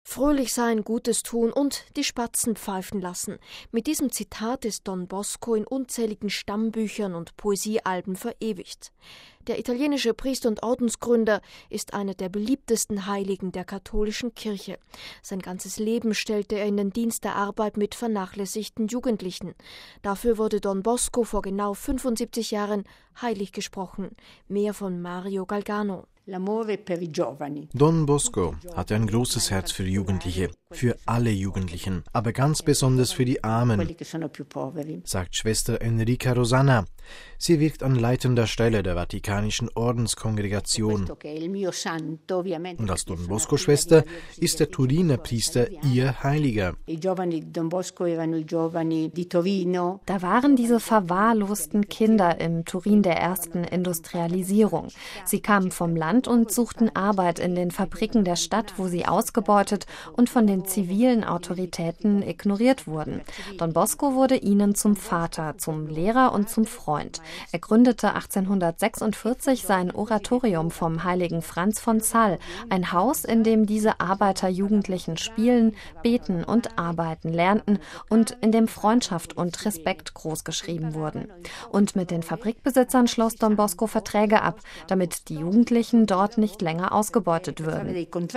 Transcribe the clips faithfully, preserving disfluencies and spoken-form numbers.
Fröhlich sein, Gutes tun und die Spatzen pfeifen lassen. Mit diesem Zitat ist Don Bosco in unzähligen Stammbüchern und Poesiealben verewigt. Der italienische Priester und Ordensgründer ist einer der beliebtesten Heiligen der katholischen Kirche. Sein ganzes Leben stellte er in den Dienst der Arbeit mit vernachlässigten Jugendlichen. Dafür wurde Don Bosco vor genau fünfundsiebzig Jahren heilig gesprochen. Mehr von Mario Galgano. Don Bosco hatte ein großes Herz für Jugendliche, für alle Jugendlichen, aber ganz besonders für die Armen, sagt Schwester Enrica Rosanna. Sie wirkt an leitender Stelle der Vatikanischen Ordenskongregation. Und als Don Bosco-Schwester ist der Turiner Priester ihr Heiliger. Da waren diese verwahrlosten Kinder im Turin der ersten Industrialisierung. Sie kamen vom Land und suchten Arbeit in den Fabriken der Stadt, wo sie ausgebeutet und von den zivilen Autoritäten ignoriert wurden. Don Bosco wurde ihnen zum Vater, zum Lehrer und zum Freund. Er gründete achtzehnhundertsechsundvierzig sein Oratorium vom heiligen Franz von Sales, ein Haus, in dem diese Arbeiterjugendlichen spielen, beten und arbeiten lernten und in dem Freundschaft und Respekt großgeschrieben wurden. Und mit den Fabrikbesitzern schloss Don Bosco Verträge ab, damit die Jugendlichen dort nicht länger ausgebeutet würden.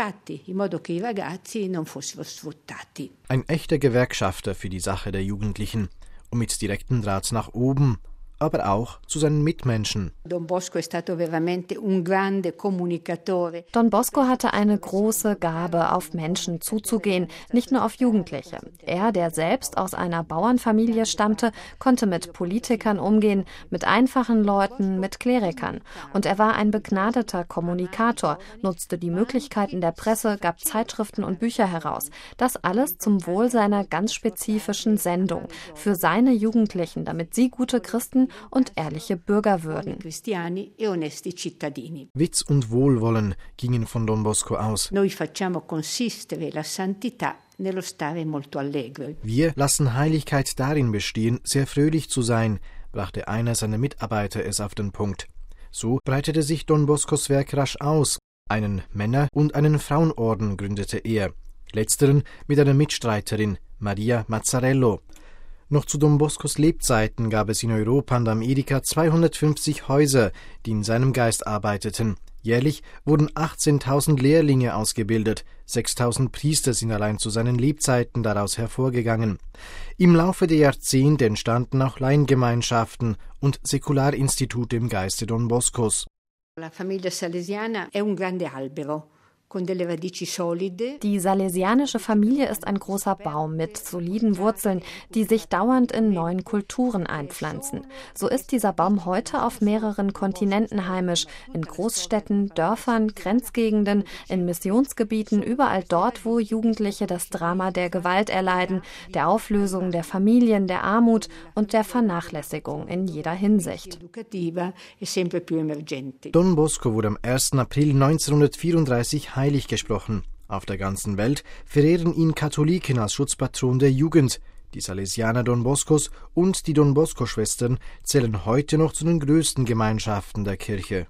Ein echter Gewerkschafter für die Sache der Jugendlichen und mit direktem Draht nach oben, aber auch zu seinen Mitmenschen. Don Bosco hatte eine große Gabe, auf Menschen zuzugehen, nicht nur auf Jugendliche. Er, der selbst aus einer Bauernfamilie stammte, konnte mit Politikern umgehen, mit einfachen Leuten, mit Klerikern. Und er war ein begnadeter Kommunikator, nutzte die Möglichkeiten der Presse, gab Zeitschriften und Bücher heraus. Das alles zum Wohl seiner ganz spezifischen Sendung, für seine Jugendlichen, damit sie gute Christen und ehrliche Bürger würden. Witz und Wohlwollen gingen von Don Bosco aus. Wir lassen Heiligkeit darin bestehen, sehr fröhlich zu sein, brachte einer seiner Mitarbeiter es auf den Punkt. So breitete sich Don Boscos Werk rasch aus. Einen Männer- und einen Frauenorden gründete er, letzteren mit einer Mitstreiterin, Maria Mazzarello. Noch zu Don Boscos Lebzeiten gab es in Europa und Amerika zweihundertfünfzig Häuser, die in seinem Geist arbeiteten. Jährlich wurden achtzehntausend Lehrlinge ausgebildet, sechstausend Priester sind allein zu seinen Lebzeiten daraus hervorgegangen. Im Laufe der Jahrzehnte entstanden auch Laiengemeinschaften und Säkularinstitute im Geiste Don Boscos. La famiglia salesiana è un grande albero. Die salesianische Familie ist ein großer Baum mit soliden Wurzeln, die sich dauernd in neuen Kulturen einpflanzen. So ist dieser Baum heute auf mehreren Kontinenten heimisch, in Großstädten, Dörfern, Grenzgegenden, in Missionsgebieten, überall dort, wo Jugendliche das Drama der Gewalt erleiden, der Auflösung der Familien, der Armut und der Vernachlässigung in jeder Hinsicht. Don Bosco wurde am ersten April neunzehnhundertvierunddreißig heilig gesprochen. Auf der ganzen Welt verehren ihn Katholiken als Schutzpatron der Jugend. Die Salesianer Don Boscos und die Don Bosco-Schwestern zählen heute noch zu den größten Gemeinschaften der Kirche.